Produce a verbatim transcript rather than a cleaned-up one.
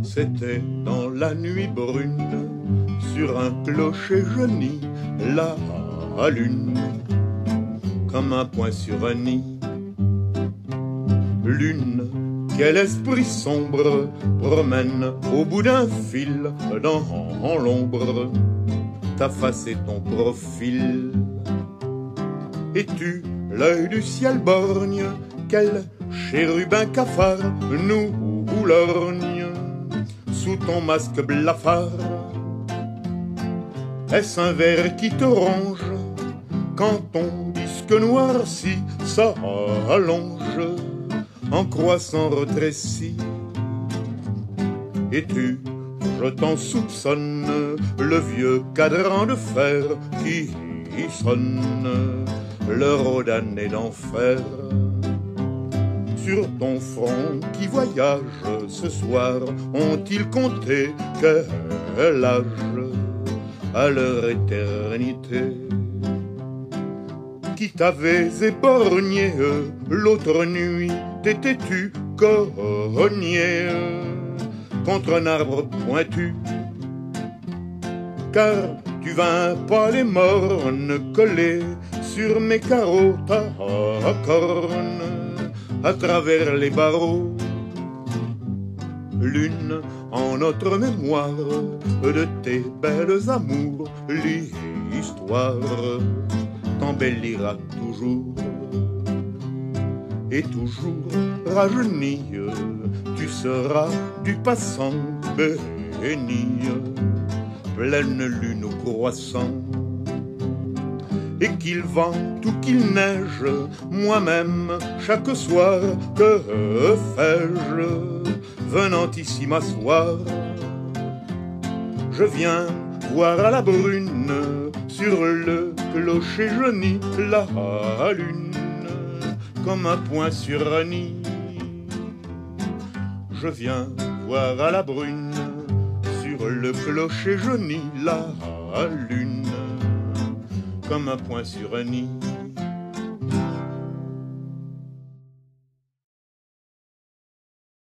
C'était dans la nuit brune, sur un clocher jauni, la lune, comme un point sur un nid. Lune, quel esprit sombre promène au bout d'un fil dans l'ombre ta face et ton profil. Es-tu l'œil du ciel borgne, quel chérubin cafard nous lorgne sous ton masque blafard? Est-ce un verre qui te ronge quand ton disque noirci s'allonge en croissant rétréci? Et-tu, je t'en soupçonne, le vieux cadran de fer qui sonne l'heure d'année d'enfer? Sur ton front qui voyage ce soir, ont-ils compté quel âge à leur éternité? Qui t'avais éborgné l'autre nuit, t'étais-tu cogné contre un arbre pointu? Car tu vins pas les mornes coller sur mes carreaux ta corne à travers les barreaux. Lune, en notre mémoire de tes belles amours, l'histoire t'embellira toujours. Et toujours rajeuni, tu seras du passant béni, pleine lune au croissant. Et qu'il vente ou qu'il neige, moi-même, chaque soir, que fais-je, venant ici m'asseoir? Je viens voir à la brune, sur le clocher jauni, la lune, comme un point sur un nid. Je viens voir à la brune, sur le clocher jauni, la lune, comme un point sur un nid.